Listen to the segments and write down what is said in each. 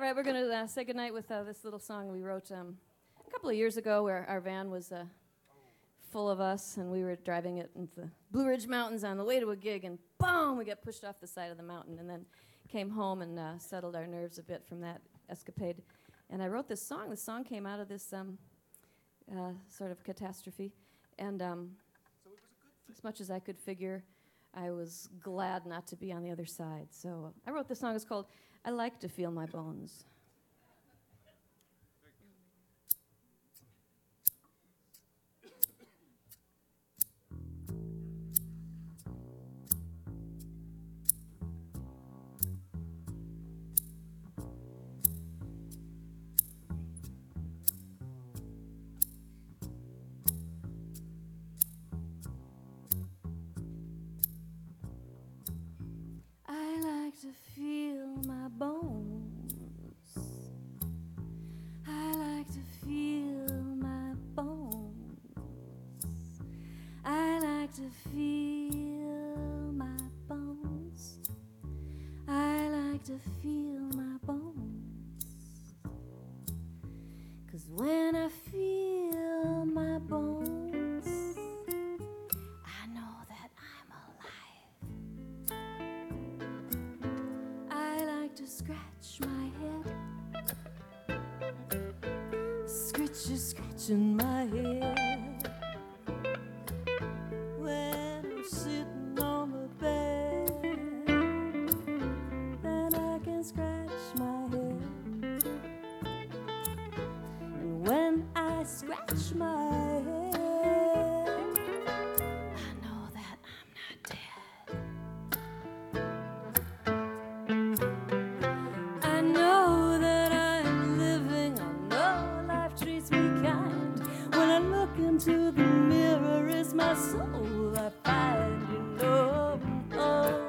right, we're going to say goodnight with this little song we wrote a couple of years ago where our van was full of us, and we were driving it into the Blue Ridge Mountains on the way to a gig, and boom, we got pushed off the side of the mountain, and then came home and settled our nerves a bit from that escapade. And I wrote this song. The song came out of this sort of catastrophe, and so it was a good thing. As much as I could figure, I was glad not to be on the other side. So I wrote this song. It's called I Like to Feel My Bones. To feel my bones. I like to feel my bones. I like to feel my bones. I like to feel my bones. 'Cause when I feel my bones, I know that I'm alive. I like to scratch my head, scratching my head. When I'm sitting on the bed, then I can scratch my head. And when I scratch my head, I know that I'm not dead. I know that I'm living, I know life treats me kind. When I look into the mirror, it's my soul I find, you know. Oh.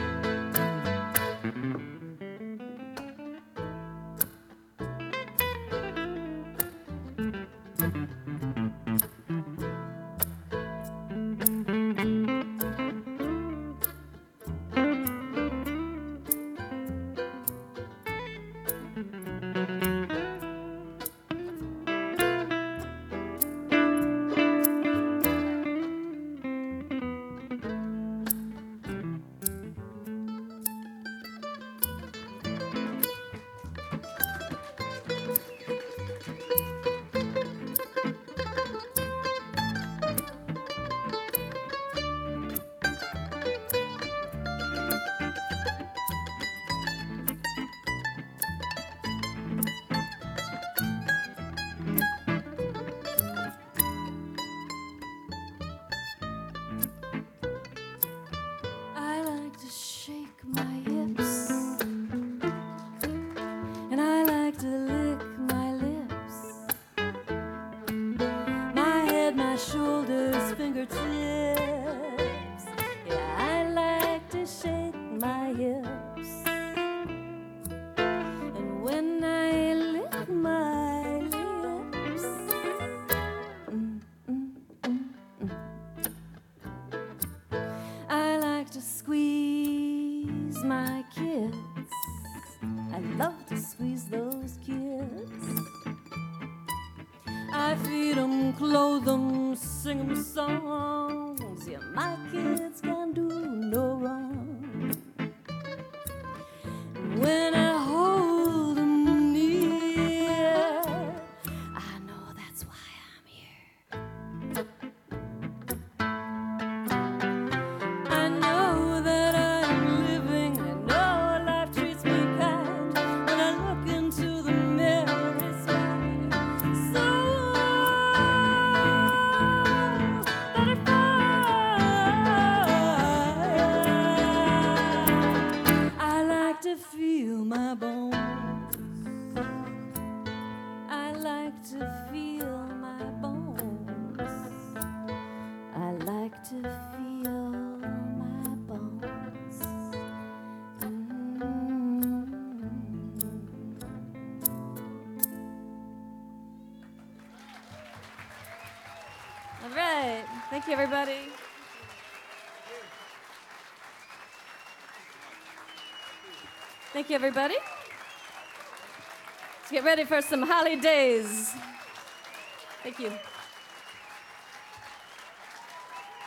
I like to shake my hips, and I like to lick my lips, my head, my shoulders, fingertips. Yeah, I like to shake my hips, and when I lick my lips, I like to squeeze my kids. I love to squeeze those kids. I feed them, clothe them, sing them songs. Yeah, my kids can do no wrong. When I hold them near, I know that's why I'm here. I know that I'm living, I know life treats me kind. When I look into the mirror, it's my soul that I find. I like to feel my bones. I like to feel my bones. I like to feel my bones. All right. Thank you, everybody. Thank you, everybody. Let's get ready for some holidays. Thank you.